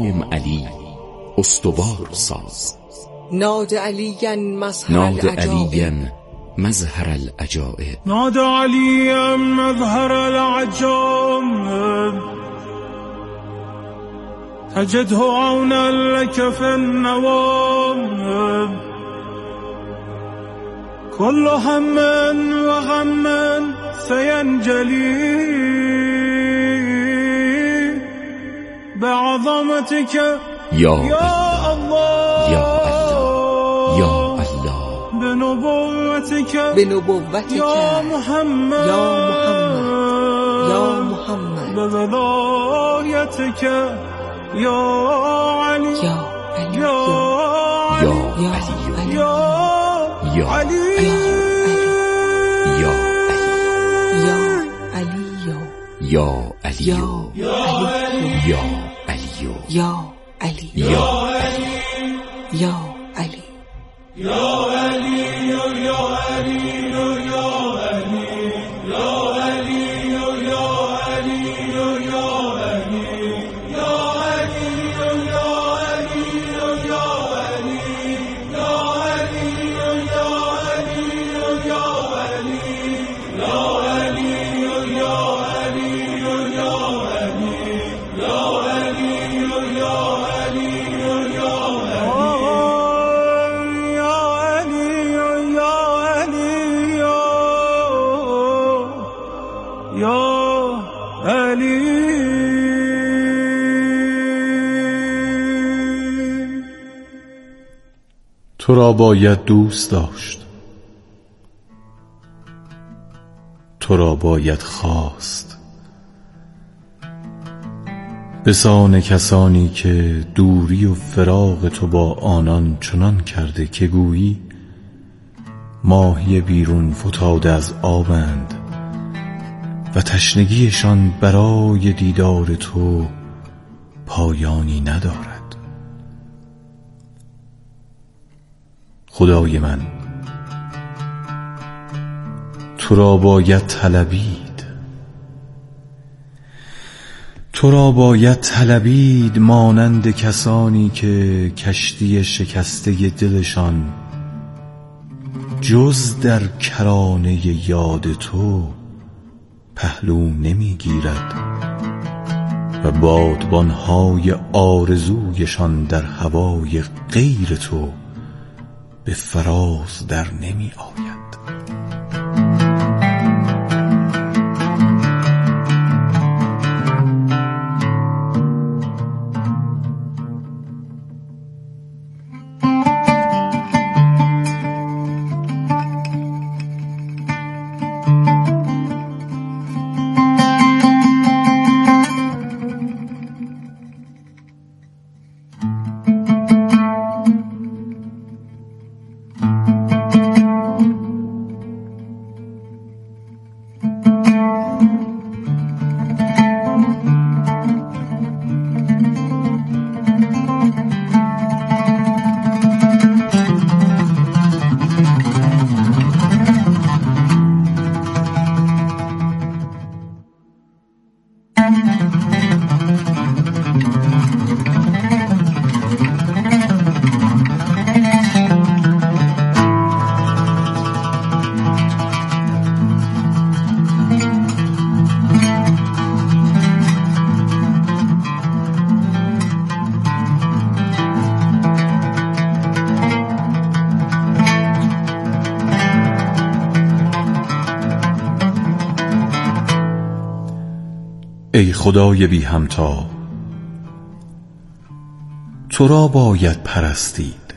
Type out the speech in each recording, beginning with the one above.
امام علی استوار ساز. نادى عليا مظهر العجائب نادى عليا مظهر العجائب تجده عونا لك في النوائب كل هم وغم سينجلي بعظمتك يا الله يا الله يا الله بنبوتك يا محمد بولايتك يا علي يا علي يا علي يا علي يا علي يا علي يا علي يا علي يا يا علي يا علي يا علي يا علي يا علي يا علي يا علي يا علي يا علي يا علي يا علي يا علي يا علي يا علي يا علي يا علي يا علي يا علي تو را باید دوست داشت، تو را باید خواست، بسان کسانی که دوری و فراق تو با آنان چنان کرده که گویی ماهی بیرون فتاده از آبند و تشنگیشان برای دیدار تو پایانی ندارد. خدای من، تو را باید طلبید، تو را باید طلبید مانند کسانی که کشتی شکسته دلشان جز در کرانه یاد تو پهلو نمیگیرد و بادبانهای آرزویشان در هوای غیر تو به فراز در نمی آید. ای خدای بی همتا، تو را باید پرستید،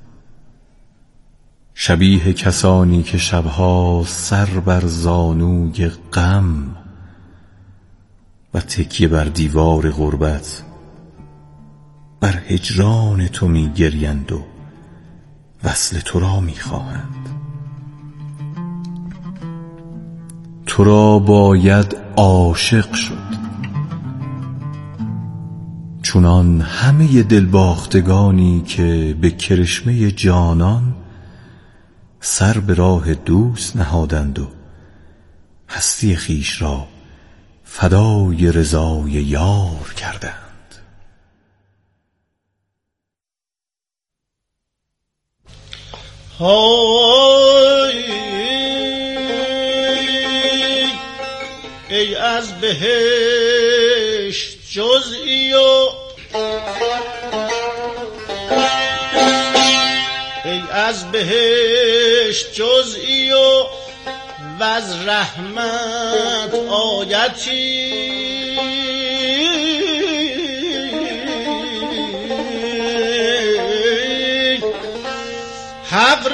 شبیه کسانی که شبها سر بر زانوی غم و تکیه بر دیوار غربت بر هجران تو می گریند و وصل تو را می خواهند. تو را باید عاشق شد، چونان همه دلباختگانی که به کرشمه جانان سر به راه دوست نهادند و هستی خویش را فدای رضای یار کردند. ای از بهشت جزئی و از بهشت جزئی و از رحمت آیتی حق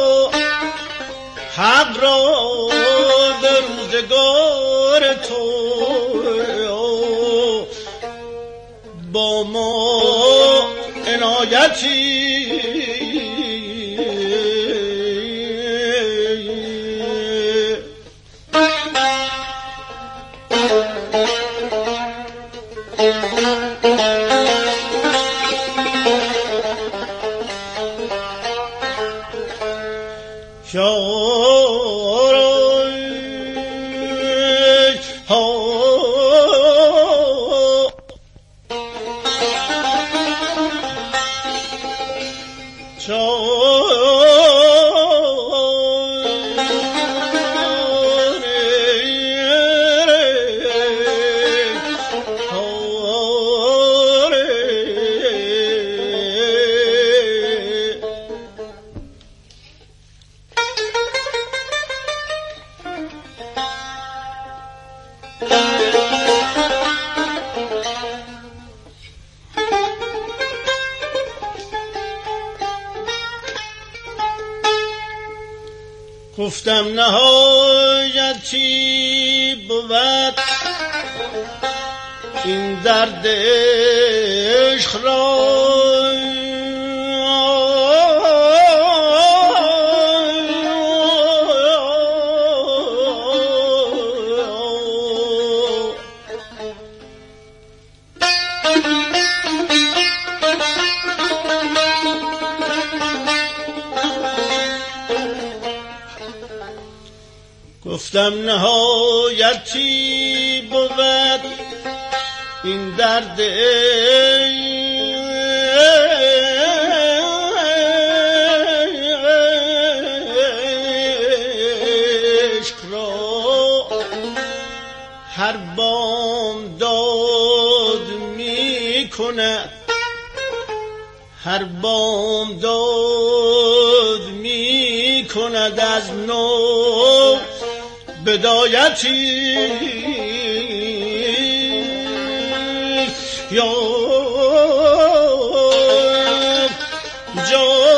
را به روزگار تو با ما عنایتی گفتم نهایتی بود این درد عشق را گفتم نهایتی بود این درد عشق را هر بام داد می کند هر بام داد می کند از نو بدایتی یا جان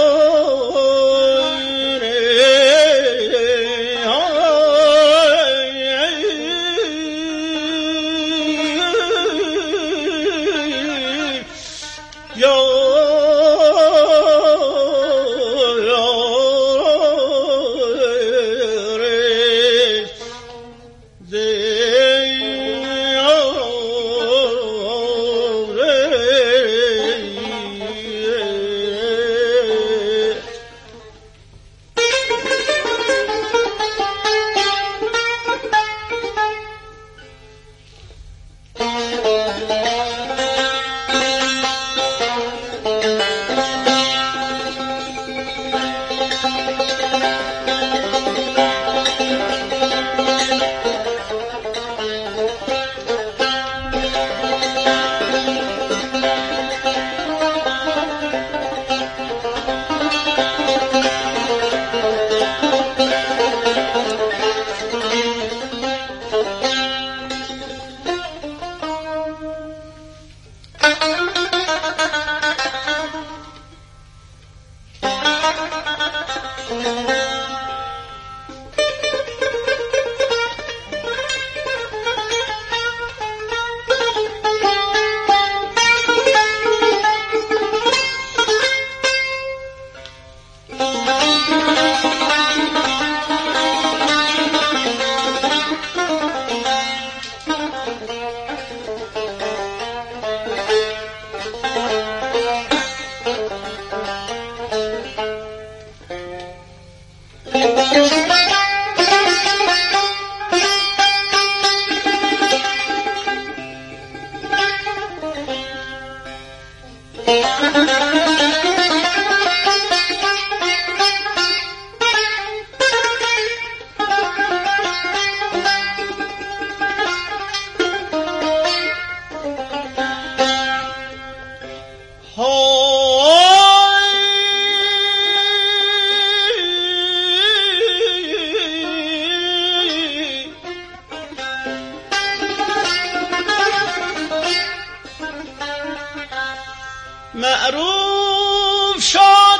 معروف شد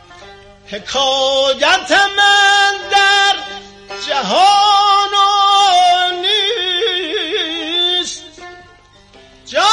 حکایت من در جهان و نیست جا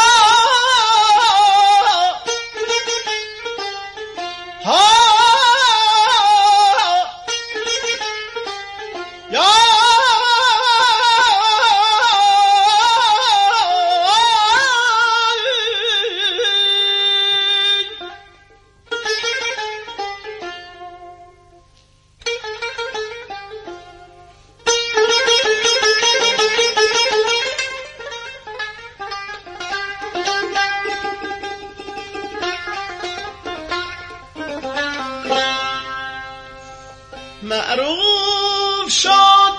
معروف شد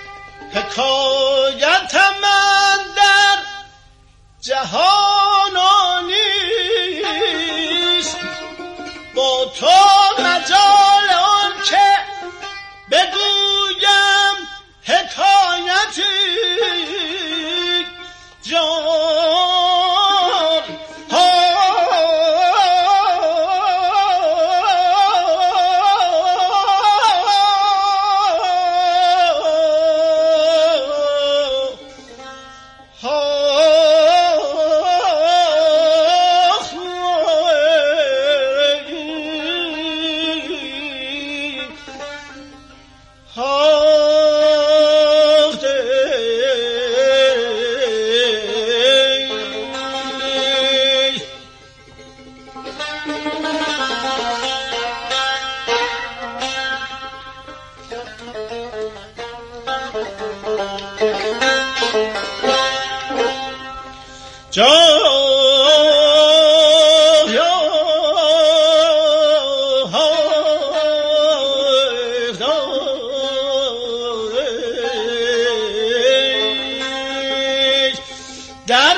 حکایت من در جهان و نیست با تو مجال آن که بگویم حکایتی جان در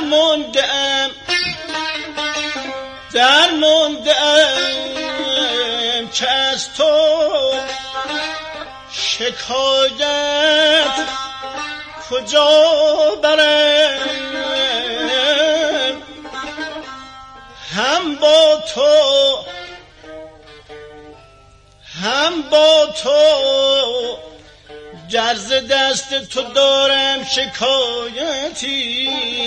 موندم که از تو شکایت کجا برم هم با تو جرز دست تو دارم شکایتی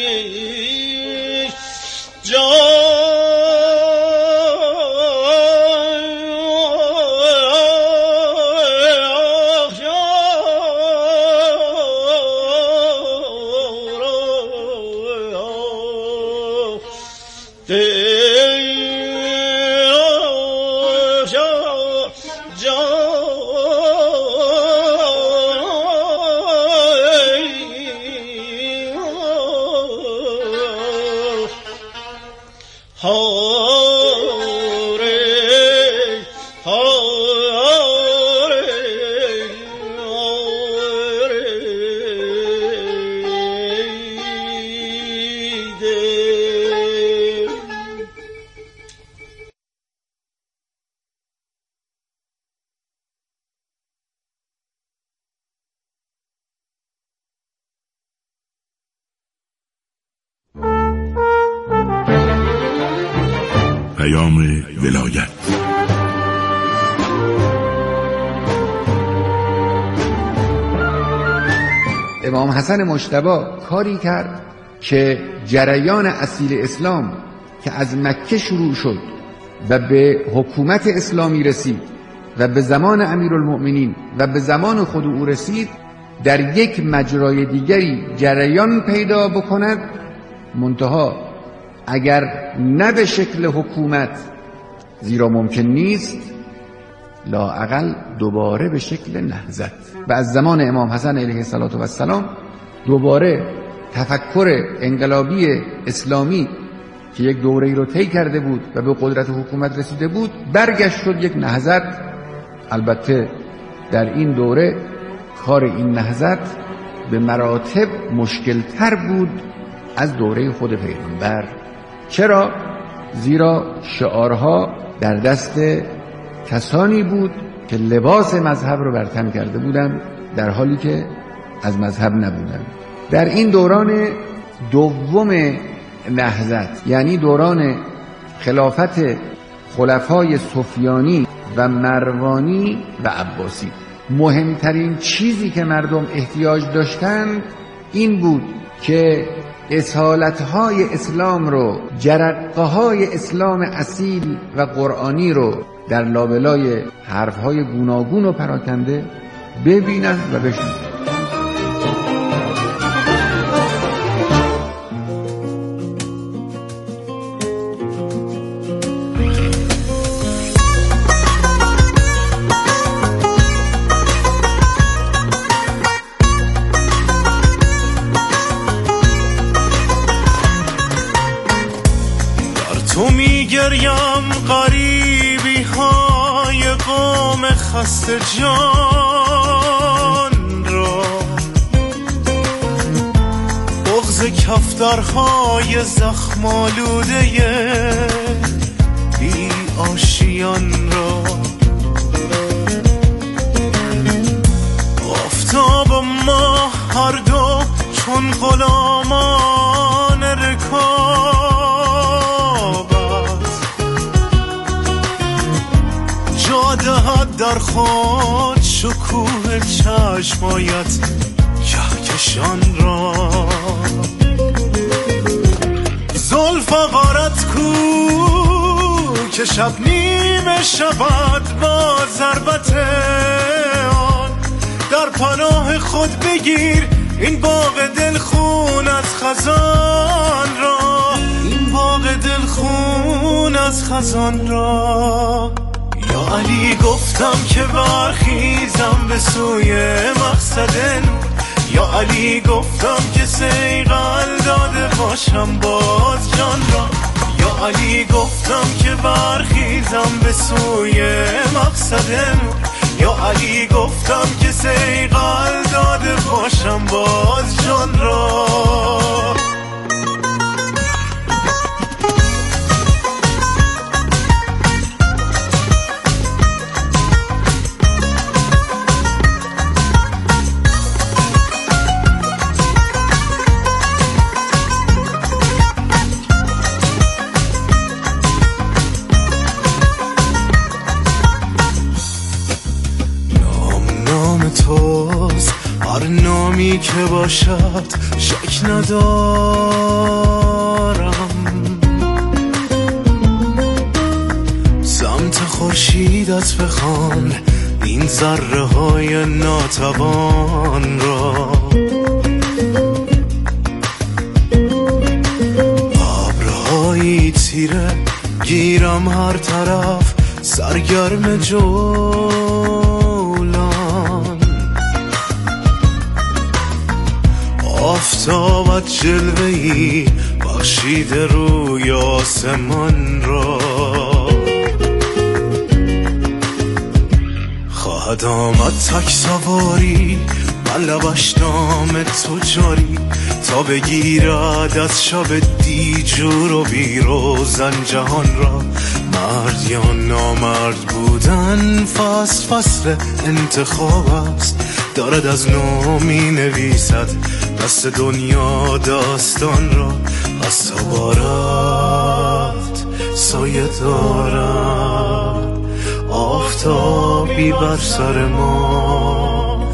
ولایت. امام حسن مجتبی کاری کرد که جریان اصیل اسلام که از مکه شروع شد و به حکومت اسلامی رسید و به زمان امیرالمؤمنین و به زمان خود او رسید، در یک مجرای دیگری جریان پیدا بکند، منتها اگر نه به شکل حکومت، زیرا ممکن نیست، لااقل دوباره به شکل نهضت. و از زمان امام حسن علیه السلام دوباره تفکر انقلابی اسلامی که یک دوره‌ای رو طی کرده بود و به قدرت حکومت رسیده بود، برگشت شد یک نهضت. البته در این دوره کار این نهضت به مراتب مشکل‌تر بود از دوره خود پیغمبر. چرا؟ زیرا شعارها در دست کسانی بود که لباس مذهب رو بر تن کرده بودند در حالی که از مذهب نبودند. در این دوران دوم نهضت، یعنی دوران خلافت خلفای سفیانی و مروانی و عباسی، مهمترین چیزی که مردم احتیاج داشتند این بود که اصالت‌های اسلام رو، جرقه‌های اسلام اصیل و قرآنی رو در لابلای حرف‌های گوناگون و پراکنده ببینن و بشنون. تو میگریم غریبی های قوم خسته جان را، بغض کفترهای زخم آلوده بی آشیان را، آفتاب و ماه هر دو چون غلامان رکاب دهد در خود شکوه چشمایت کهکشان را. زلف غارت کو که شب نیمه شود با ضربت آن، در پناه خود بگیر این باغ دلخون از خزان را، این باغ دلخون از خزان را. یا علی گفتم که برخیزم به سوی مقصد نور، یا علی گفتم که صیقل داده باشم باز جان را، یا علی گفتم که برخیزم به سوی مقصد نور، یا علی گفتم که صیقل داده باشم باز جان را. توست هر نامی که باشد شک ندارم، سمت خورشیدت بخوان این ذره های ناتوان را. ابرهای تیره گیرم هر طرف سرگرم آفتابت جلوه‌ای بخشیده روی آسمان را. خواهد آمد تک سواری بر لبش نام تو جاری، تا بگیرد از شب دیجور و بیروزن جهان را. مرد یا نامرد بودن فصل انتخاب است، دارد از نو می نویسد دست دنیا داستان را. از تا بارد سایه دارد آفتابی بر سر ما،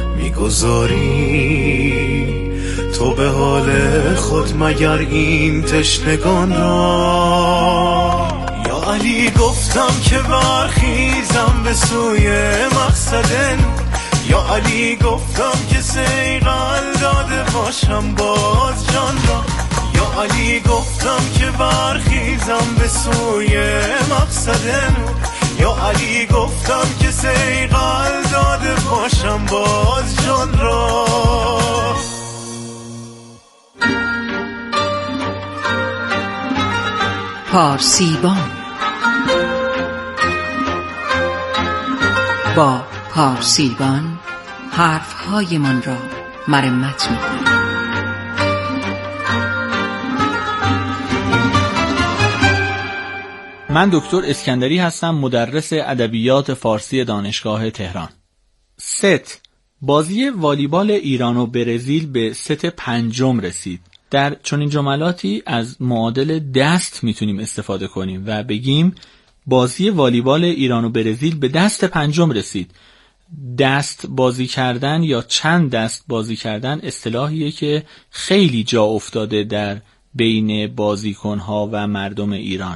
میگذاری تو به حال خود مگر این تشنگان را. یا علی گفتم که برخیزم به سوی مقصد نور، یا علی گفتم که صیقل داده باشم باز جان را. یا علی گفتم که برخیزم به سوی مقصد نور، یا علی گفتم که صیقل داده باشم باز جان را. پارسیبان با پارسیبان حرفهایمان را مرمت می‌کنیم. من دکتر اسکندری هستم، مدرس ادبیات فارسی دانشگاه تهران. ست بازی والیبال ایران و برزیل به ست پنجم رسید. در چنین جملاتی از معادل دست میتونیم استفاده کنیم و بگیم بازی والیبال ایران و برزیل به دست پنجم رسید. دست بازی کردن یا چند دست بازی کردن اصطلاحیه که خیلی جا افتاده در بین بازیکنها و مردم ایران.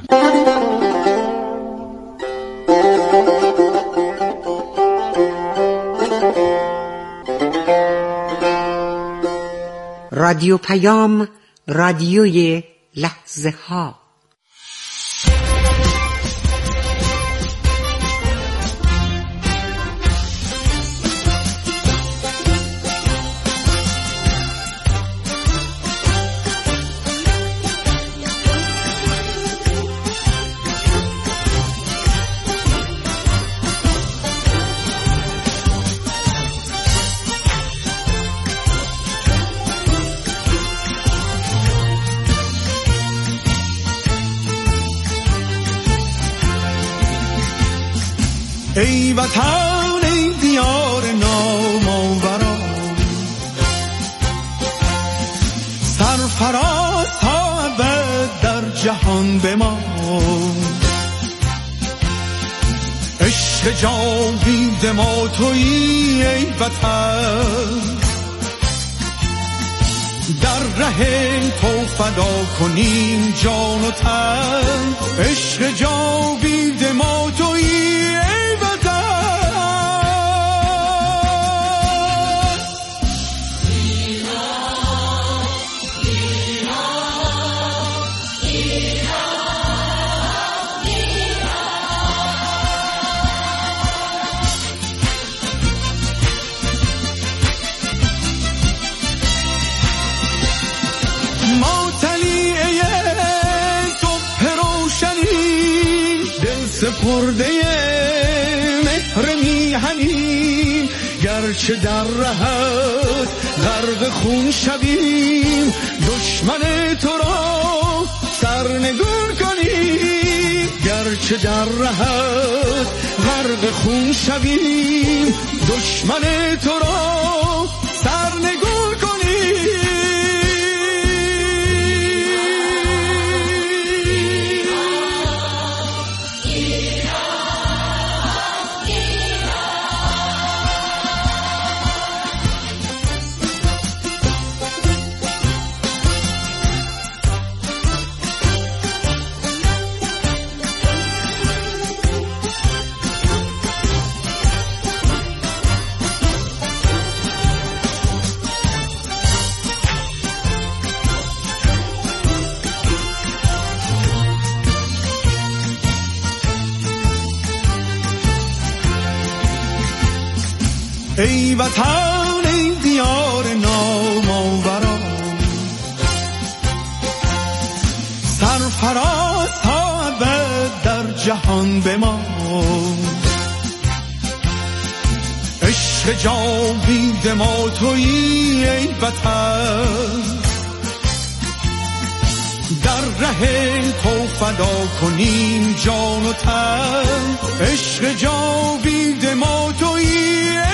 رادیو پیام، رادیوی لحظه ها. ای وطن ای دیار نامآورا، سرفراز تا ابد در جهان بمان. عشق جاوید ما تویی ای وطن، در ره تو فدا کنیم جان و تن. عشق جاوید ما تویی سپرده مهر میهنیم، گرچه در رهت غرق خون شویم. دشمن تو را سرنگون کنیم، گرچه در رهت غرق خون شویم. دشمن تو را سرنگون کنیم. ای وطن ای دیار نامآورا، سرفراز تا ابد در جهان بمان. عشق جاوید ما تویی ای وطن، در ره تو فدا کنیم جان و تن. عشق جاوید ما تویی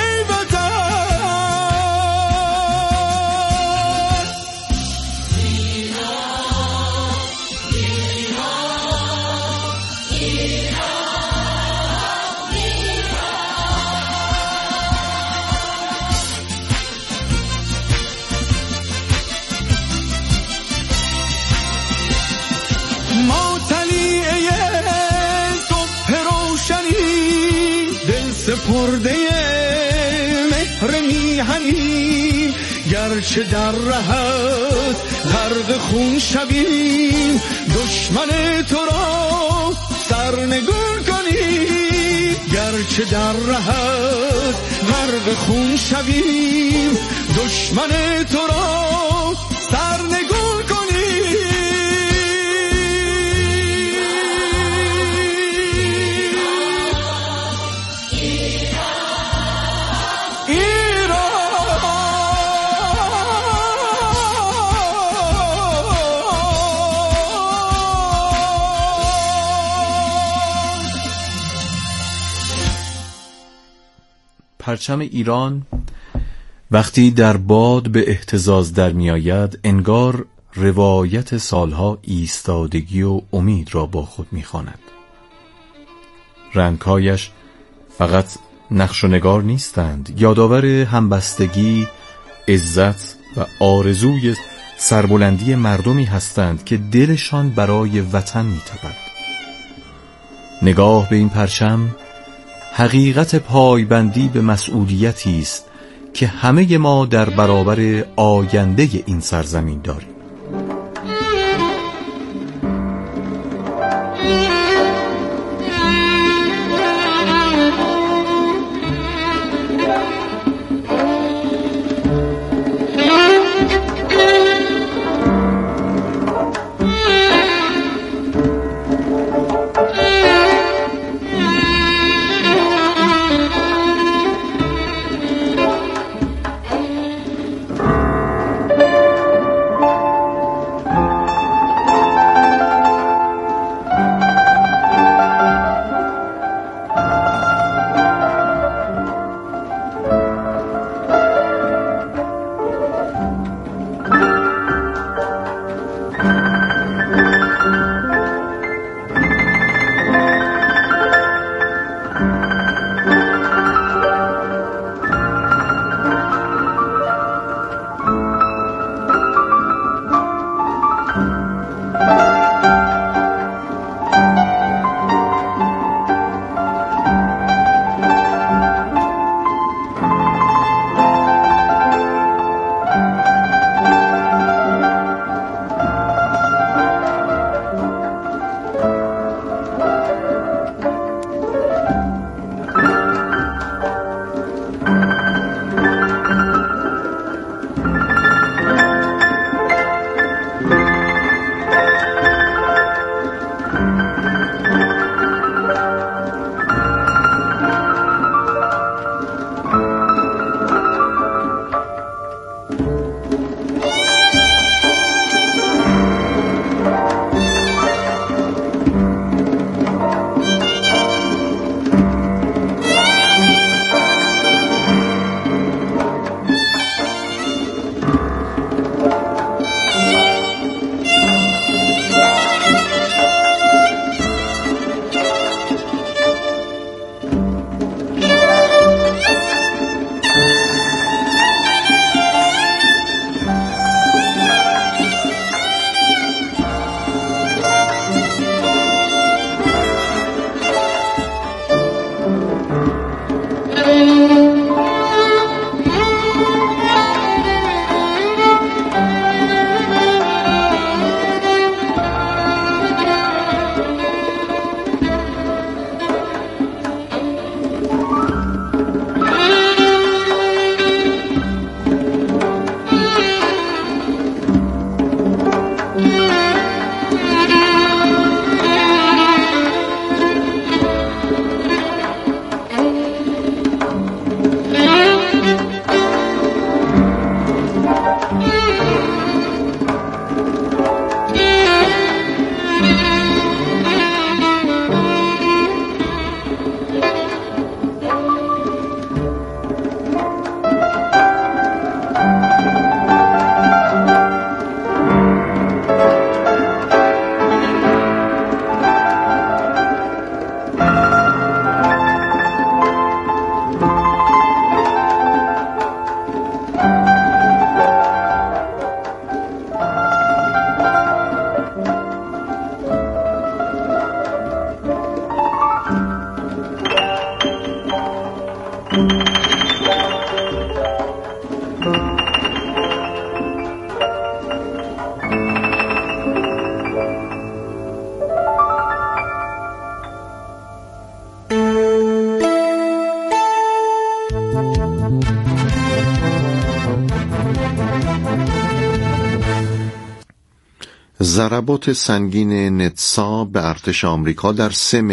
سپرده مهر میهنیم، گرچه در رهت غرق خون شویم. دشمن تو را سرنگون کنیم، گرچه در رهت غرق خون شویم. دشمن تو را سرنگون کنیم. پرچم ایران وقتی در باد به اهتزاز در می آید انگار روایت سالها ایستادگی و امید را با خود می خواند. رنگهایش فقط نقش و نگار نیستند، یادآور همبستگی، عزت و آرزوی سربلندی مردمی هستند که دلشان برای وطن می تپد. نگاه به این پرچم حقیقت پایبندی به مسئولیتی است که همه ما در برابر آینده این سرزمین داریم. ضربات سنگین نتسا به ارتش آمریکا در 3